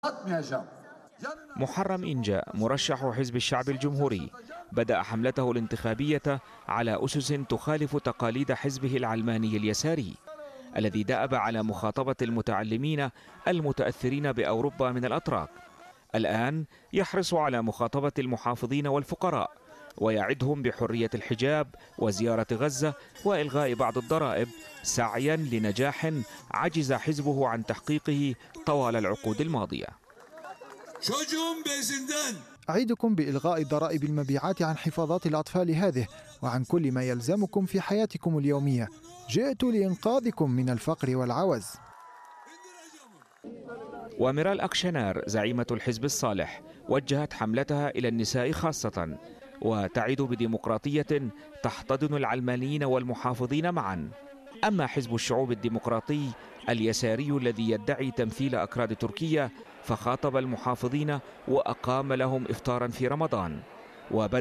محرم إنجا مرشح حزب الشعب الجمهوري بدأ حملته الانتخابية على أسس تخالف تقاليد حزبه العلماني اليساري الذي دأب على مخاطبة المتعلمين المتأثرين بأوروبا من الأتراك. الآن يحرص على مخاطبة المحافظين والفقراء ويعدهم بحرية الحجاب وزيارة غزة وإلغاء بعض الضرائب سعيا لنجاح عجز حزبه عن تحقيقه طوال العقود الماضية. أعيدكم بإلغاء ضرائب المبيعات عن حفاضات الأطفال هذه وعن كل ما يلزمكم في حياتكم اليومية. جئت لإنقاذكم من الفقر والعوز. وميرال أكشنار زعيمة الحزب الصالح وجهت حملتها إلى النساء خاصة وتعد بديمقراطية تحتضن العلمانيين والمحافظين معا. أما حزب الشعوب الديمقراطي اليساري الذي يدعي تمثيل أكراد تركيا فخاطب المحافظين وأقام لهم إفطارا في رمضان.